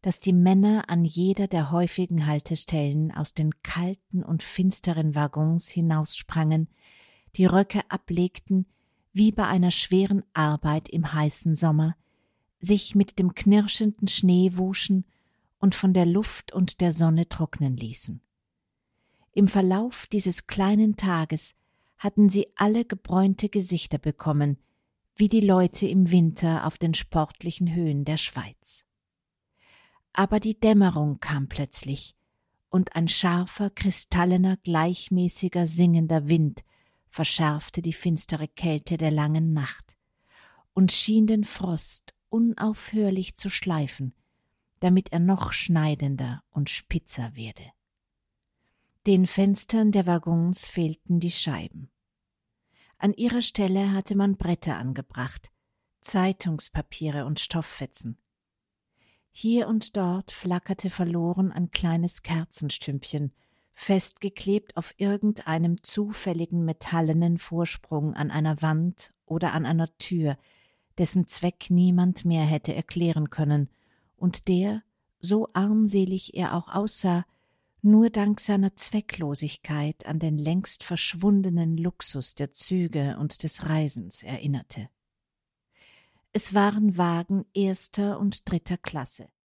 dass die Männer an jeder der häufigen Haltestellen aus den kalten und finsteren Waggons hinaussprangen, die Röcke ablegten, wie bei einer schweren Arbeit im heißen Sommer, sich mit dem knirschenden Schnee wuschen und von der Luft und der Sonne trocknen ließen. Im Verlauf dieses kleinen Tages hatten sie alle gebräunte Gesichter bekommen, wie die Leute im Winter auf den sportlichen Höhen der Schweiz. Aber die Dämmerung kam plötzlich, und ein scharfer, kristallener, gleichmäßiger, singender Wind verschärfte die finstere Kälte der langen Nacht und schien den Frost unaufhörlich zu schleifen, damit er noch schneidender und spitzer werde. Den Fenstern der Waggons fehlten die Scheiben. An ihrer Stelle hatte man Bretter angebracht, Zeitungspapiere und Stofffetzen. Hier und dort flackerte verloren ein kleines Kerzenstümpchen, festgeklebt auf irgendeinem zufälligen metallenen Vorsprung an einer Wand oder an einer Tür, dessen Zweck niemand mehr hätte erklären können und der, so armselig er auch aussah, nur dank seiner Zwecklosigkeit an den längst verschwundenen Luxus der Züge und des Reisens erinnerte. Es waren Wagen 1. und 3. Klasse.